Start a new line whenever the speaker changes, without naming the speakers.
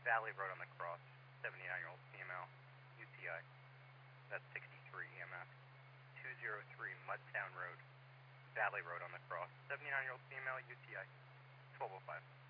Valley Road on the cross, 79-year-old female, UTI. That's 63 EMF. 203 Mudtown Road, Valley Road on the cross, 79-year-old female, UTI. 1205.